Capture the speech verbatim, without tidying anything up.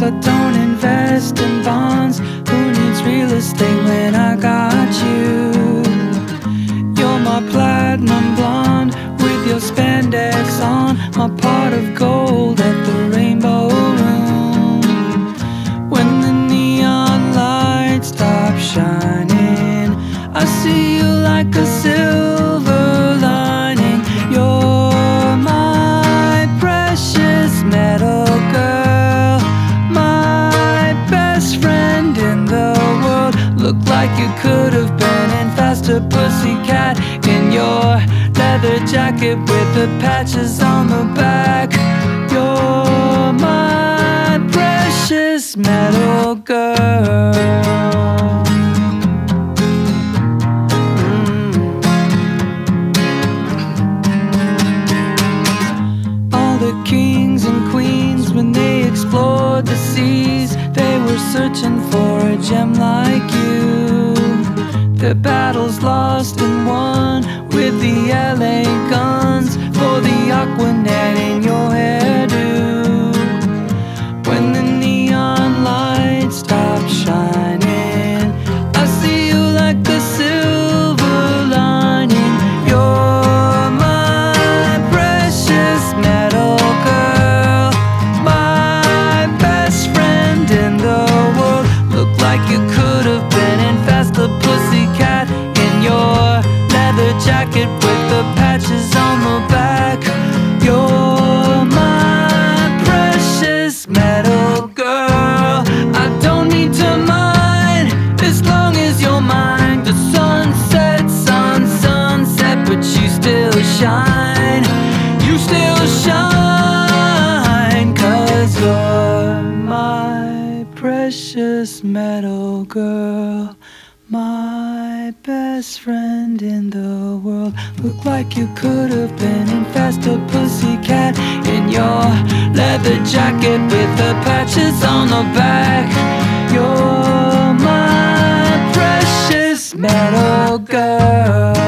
I don't invest in bonds. Who needs real estate when I got you? You're my platinum blonde with your spandex on, my pot of gold at the Rainbow Room. When the neon lights stop shining, I see you like a silver lining. You're my precious metal girl, my best friend in the world. Look like you could have been in Faster Pussycat, in your leather jacket with the patches on the back. You're my precious metal girl. Kings and queens, when they explored the seas, they were searching for a gem like you. Their battles lost and won with the L A guns for the Aquanet in your hairdo. When the neon lights stop shining, I see you like a silver lining. You're my precious metal girl, my best friend in the world. Look like you could have been in Faster Pussycat, in your leather jacket with the patches on the back. You're my precious metal girl. I don't need to mind as long as you're mine. The sunset, sun, sunset, but you still shine. You still shine, 'cause you're my precious metal girl, my best friend in the world. Look like you could have been in Faster Pussycat, in your leather jacket with the patches on the back. You're my precious metal girl.